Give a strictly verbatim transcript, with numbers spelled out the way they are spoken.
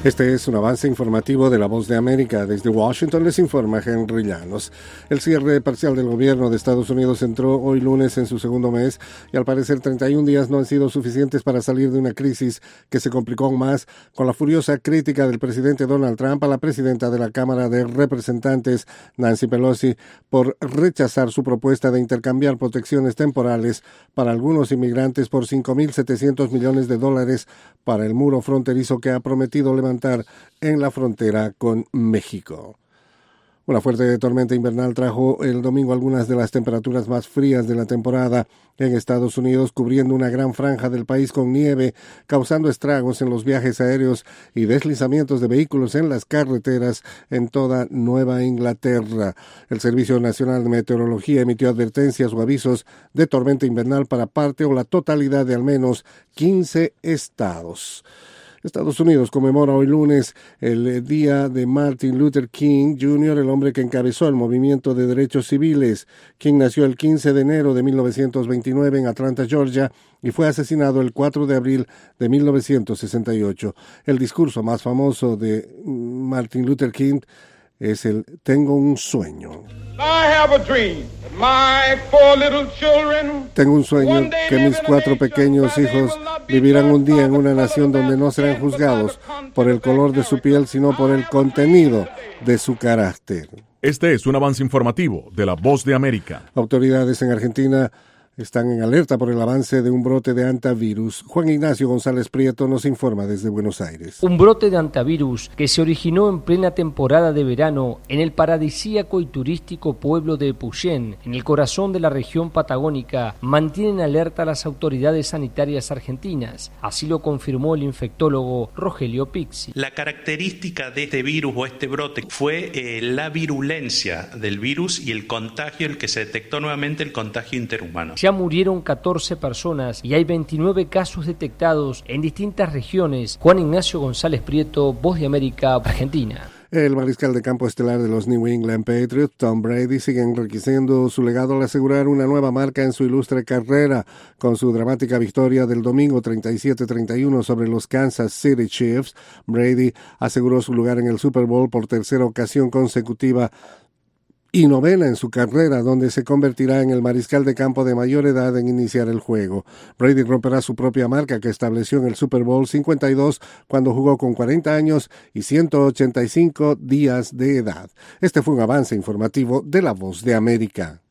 Este es un avance informativo de La Voz de América. Desde Washington les informa Henry Llanos. El cierre parcial del gobierno de Estados Unidos entró hoy lunes en su segundo mes y al parecer treinta y un días no han sido suficientes para salir de una crisis que se complicó aún más con la furiosa crítica del presidente Donald Trump a la presidenta de la Cámara de Representantes, Nancy Pelosi, por rechazar su propuesta de intercambiar protecciones temporales para algunos inmigrantes por cinco mil setecientos millones de dólares para el muro fronterizo que ha prometido levantar en la frontera con México. Una fuerte tormenta invernal trajo el domingo algunas de las temperaturas más frías de la temporada en Estados Unidos, cubriendo una gran franja del país con nieve, causando estragos en los viajes aéreos y deslizamientos de vehículos en las carreteras en toda Nueva Inglaterra. El Servicio Nacional de Meteorología emitió advertencias o avisos de tormenta invernal para parte o la totalidad de al menos quince estados. Estados Unidos conmemora hoy lunes el día de Martin Luther King junior, el hombre que encabezó el movimiento de derechos civiles. King nació el quince de enero de mil novecientos veintinueve en Atlanta, Georgia, y fue asesinado el cuatro de abril de mil novecientos sesenta y ocho. El discurso más famoso de Martin Luther King es el "Tengo un sueño". Tengo un sueño que mis cuatro pequeños hijos vivirán un día en una nación donde no serán juzgados por el color de su piel, sino por el contenido de su carácter. Este es un avance informativo de La Voz de América. Autoridades en Argentina están en alerta por el avance de un brote de hantavirus. Juan Ignacio González Prieto nos informa desde Buenos Aires. Un brote de hantavirus que se originó en plena temporada de verano en el paradisíaco y turístico pueblo de Epuyén, en el corazón de la región patagónica, mantiene en alerta a las autoridades sanitarias argentinas. Así lo confirmó el infectólogo Rogelio Pixi. La característica de este virus o este brote fue eh, la virulencia del virus y el contagio, el que se detectó nuevamente el contagio interhumano. Ya murieron catorce personas y hay veintinueve casos detectados en distintas regiones. Juan Ignacio González Prieto, Voz de América, Argentina. El mariscal de campo estelar de los New England Patriots, Tom Brady, sigue enriqueciendo su legado al asegurar una nueva marca en su ilustre carrera. Con su dramática victoria del domingo treinta y siete a treinta y uno sobre los Kansas City Chiefs, Brady aseguró su lugar en el Super Bowl por tercera ocasión consecutiva y novena en su carrera, donde se convertirá en el mariscal de campo de mayor edad en iniciar el juego. Brady romperá su propia marca que estableció en el Super Bowl cincuenta y dos cuando jugó con cuarenta años y ciento ochenta y cinco días de edad. Este fue un avance informativo de La Voz de América.